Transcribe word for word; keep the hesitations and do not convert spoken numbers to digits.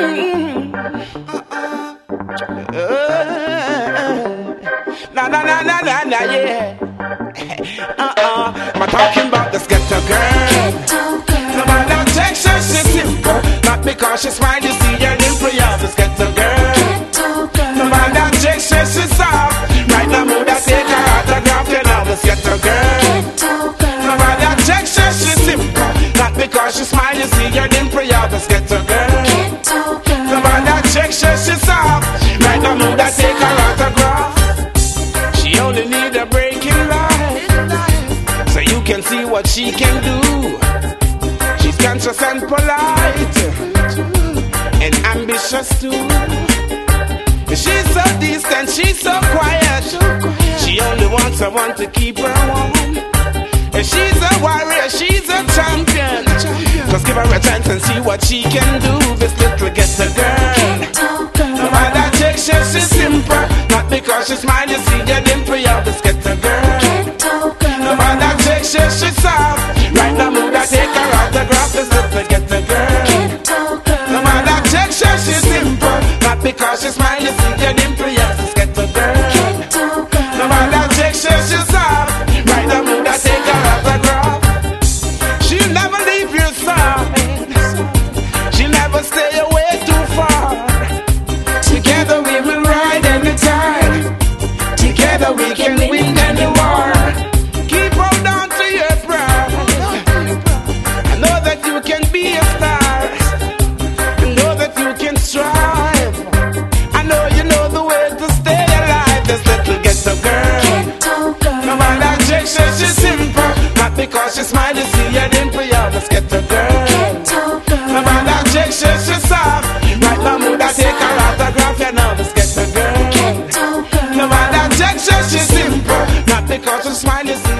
Na na na na na na yeah. Uh-uh. I'm talking about this ghetto girl. No matter Texas, she's simple. Not because she's smile, you see her dimple, yeah. This ghetto girl. No matter Texas, she's soft. Right now, mood I take her autograph, you know. This ghetto girl. No matter Texas, she's simple. Not because she's smile, you see her dimple, yeah. This ghetto girl. No matter Texas, she's soft. Right now, mood I take her autograph. She only need a break in life, so you can see what she can do. She's conscious and polite, and ambitious too. She's so distant, she's so quiet. She only wants someone to keep her warm. And she's a warrior, she's a champion. Just give her a chance and see what she can do. This little ghetto girl. No matter Texas, she's simple. Not because she's smile, you see her dimple, yeah. This ghetto girl. No matter Texas, she's soft. Right now, mood I take her autograph. This little ghetto girl. No matter Texas, she's simple. Not because she's smile, you see her dimple, yeah. This ghetto girl. No matter Texas, she's soft. Right now, mood I take her autograph. She'll never leave your side. She'll never stay away too far. Together we will ride anytime. Together we can win any war. Keep hold on to your pride. I know that you can be a star. I know that you can strive. I know you know the way to stay alive. This little ghetto girl. No matter Texas, she's simple. Not because she smile, you see her dimple, yeah. This ghetto girl. No matter Texas, she's soft. Right now, mood I take her autograph, you know. This ghetto girl. No matter Texas, she's simple. Not because she smile, you see